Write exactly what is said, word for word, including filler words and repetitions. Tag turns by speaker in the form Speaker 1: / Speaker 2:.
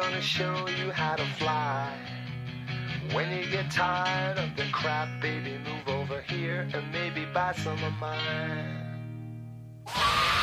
Speaker 1: gonna show you how to fly. When you get tired of the crap, baby, move over here and maybe buy some of mine.